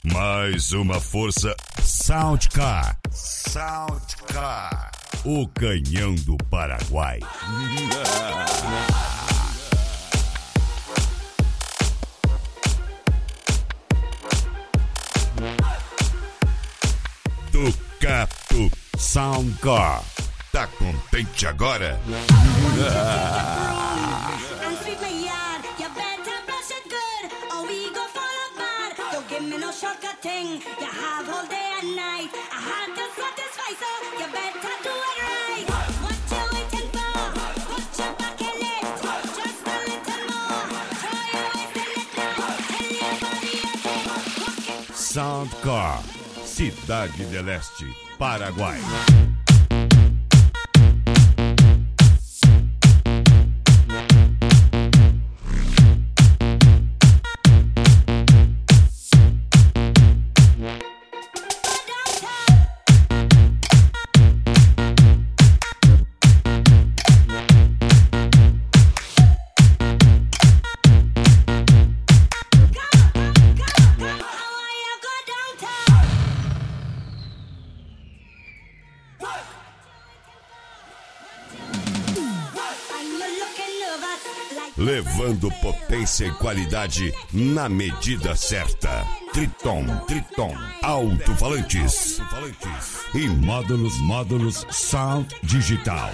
Mais uma força Soundcar. Soundcar. O canhão do Paraguai. Ducato Soundcar. Tá contente agora? Soundcar, Cidade del Este, Paraguai. Levando potência e qualidade na medida certa. Triton, alto-falantes e módulos Sound Digital.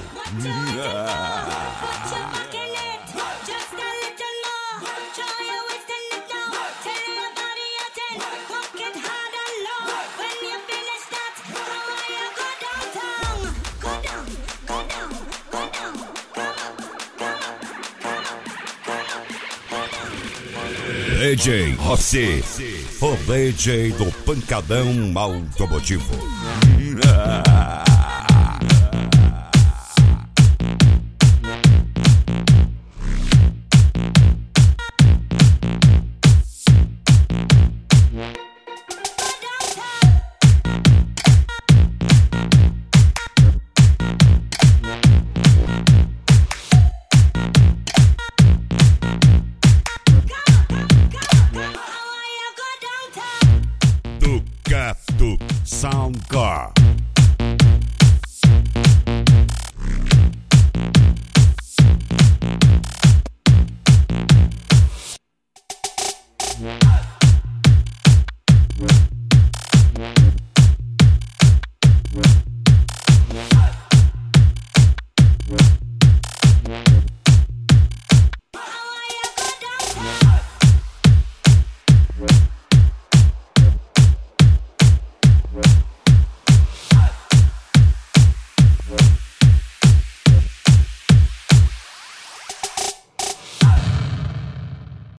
DJ Rossi, o DJ do Pancadão Automotivo. Ducato Soundcar.